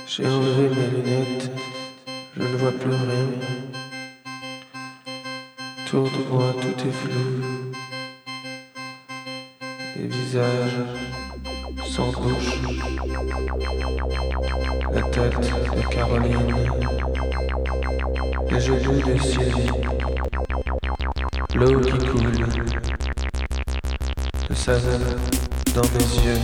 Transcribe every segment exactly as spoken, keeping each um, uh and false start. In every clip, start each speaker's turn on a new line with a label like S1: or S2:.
S1: J'ai enlevé mes lunettes, je ne vois plus rien. Autour de moi tout est flou. Les visages sans bouche. La tête de Caroline. Les genoux de Sylvie. L'eau qui coule. Le savon dans mes yeux.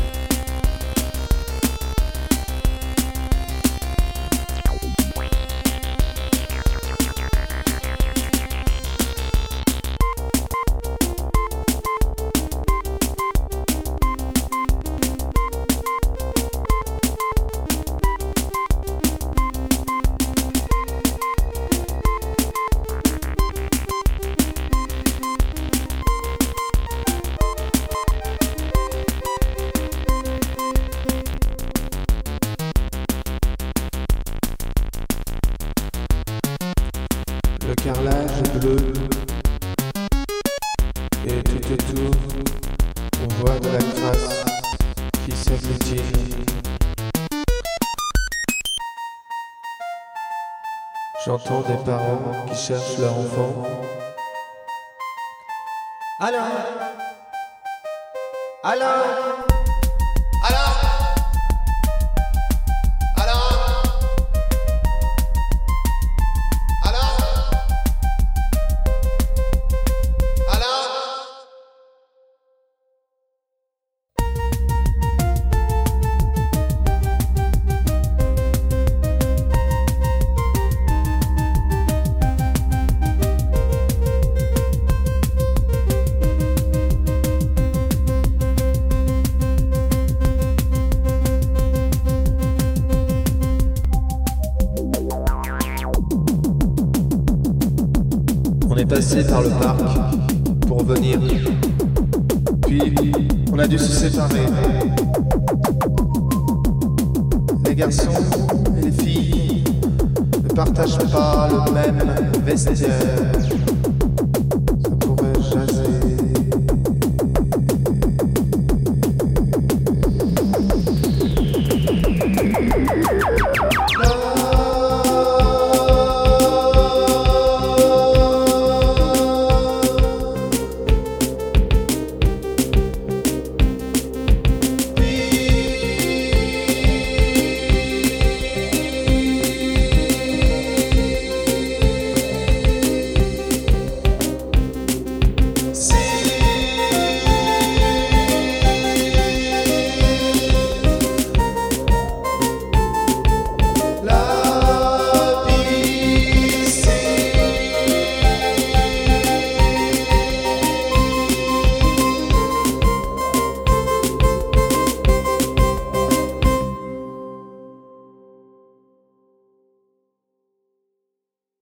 S1: Le carrelage bleu et tout autour on voit de la crasse qui s'agglutine. J'entends des parents qui cherchent leur enfant.
S2: Alors Alors Alors
S1: On est passé par le parc pour venir, puis on a dû se séparer. Les garçons et les filles ne partagent pas le même vestiaire.